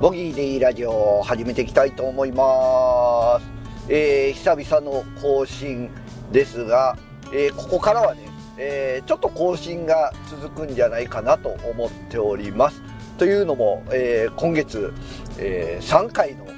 ボギーでいいラジオを始めていきたいと思います。久々の更新ですが、ここからはね、ちょっと更新が続くんじゃないかなと思っております。というのも、今月、3回の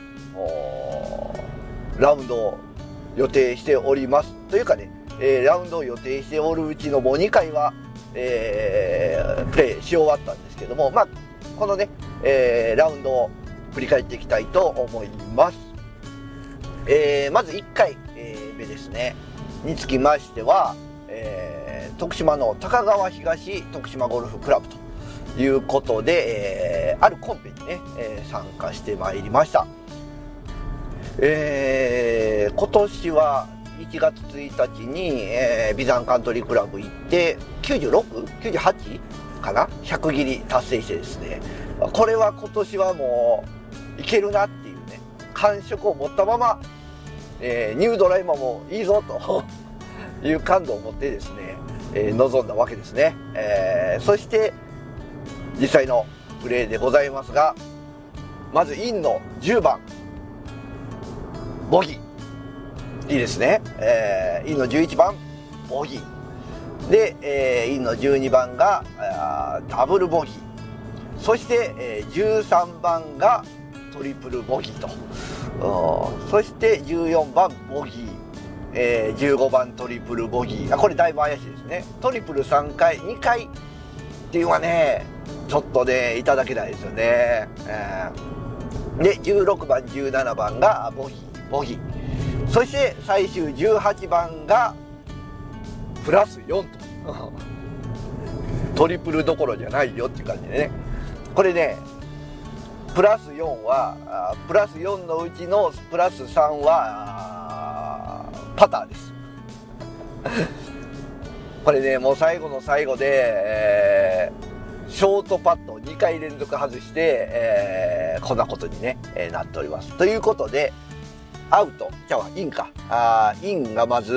ラウンドを予定しております。というかね、ラウンドを予定しておるうちのもう2回は、プレイし終わったんですけども、このね、ラウンドを振り返っていきたいと思います。まず1回目ですねにつきましては、徳島の高川東徳島ゴルフクラブということで、あるコンペにね、参加してまいりました。今年は1月1日に、ビザンカントリークラブ行って96、98かな、100切り達成してですね、これは今年はもういけるなっていうね感触を持ったまま、ニュードライマーもいいぞという感動を持ってですね、臨んだわけですね。そして実際のプレーでございますが、まずインの10番ボギー、いいですね。インの11番ボギーで、インの12番がダブルボギー、そして、13番がトリプルボギーと、そして14番ボギー、15番トリプルボギー、これだいぶ怪しいですね。トリプル3回2回っていうのはねちょっとねいただけないですよね。で16番17番がボギーボギー、そして最終18番がプラス4とトリプルどころじゃないよっていう感じでね、これねプラス4はプラス4のうちのプラス3はパターですこれねもう最後の最後で、ショートパットを2回連続外して、こんなことにね、なっております。ということでアウトじゃあインか、インがまず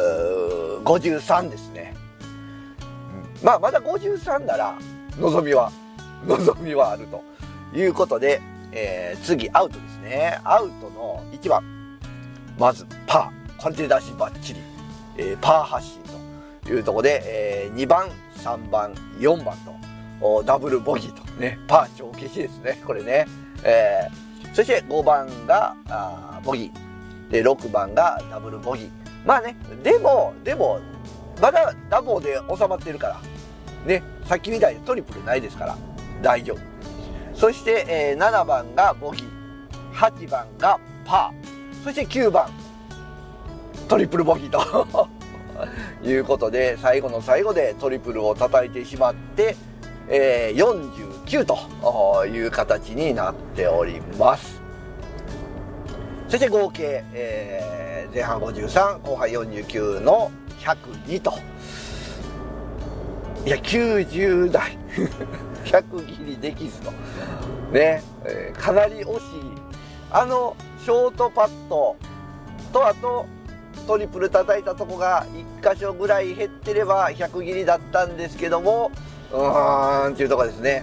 53ですね。まだ53なら望みはあるということで、次アウトですね。アウトの1番まずパー、これで出しバッチリ、パー発進というところで、2番3番4番とダブルボギーとね、パー帳消しですねこれね。そして5番がボギーで6番がダブルボギー。まあねでもまだダボで収まってるからね、さっきみたいにトリプルないですから大丈夫。そして、7番がボギー、8番がパー、そして9番トリプルボギーということで最後の最後でトリプルを叩いてしまって、49という形になっております。そして合計、前半53後半49の102と、いや90台100切りできずとね、かなり惜しい。ショートパットとあとトリプル叩いたとこが1箇所ぐらい減ってれば100切りだったんですけども、っていうとこですね。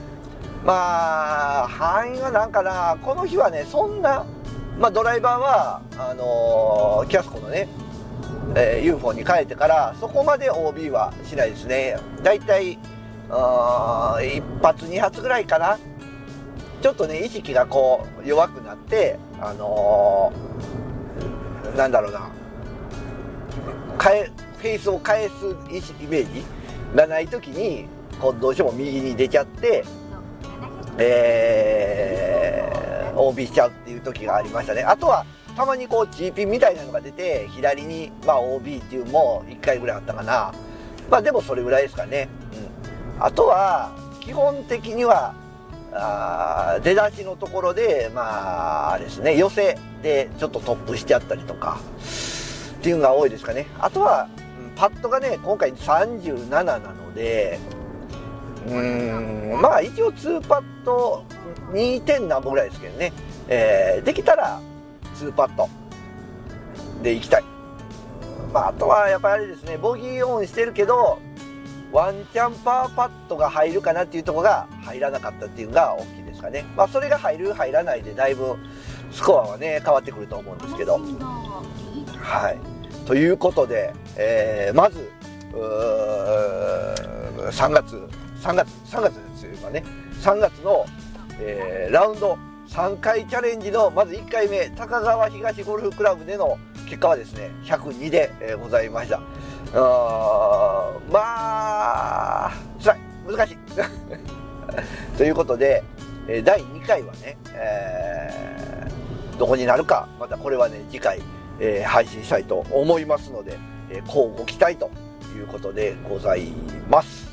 範囲がなんかな、この日はねそんな、ドライバーはキャスコのね、UFO に変えてからそこまで OB はしないですね。だいたい1発2発ぐらいかな。ちょっとね意識がこう弱くなってなんだろうな、フェースを返すイメージがない時にこうどうしても右に出ちゃって、OB しちゃうっていう時がありましたね。あとはたまにこうチーピンみたいなのが出て左にOB っていうのも1回ぐらいあったかな。でもそれぐらいですかね。あとは基本的には出だしのところであれですね、寄せでちょっとトップしちゃったりとかっていうのが多いですかね。あとはパットがね今回37なので、一応2パット2点何本ぐらいですけどね、できたら2パットでいきたい。あとはやっぱりあれですね、ボギーオンしてるけどワンチャンパーパットが入るかなっていうところが入らなかったっていうのが大きいですかかね。まあそれが入る入らないでだいぶスコアはね変わってくると思うんですけど。はい。ということで、まず3月ですよ今ね。3月の、ラウンド3回チャレンジのまず1回目高川東ゴルフクラブでの結果はですね102で、ございました。まあ辛い難しいということで、第2回はね、どこになるかまたこれはね次回、配信したいと思いますので、乞うご期待ということでございます。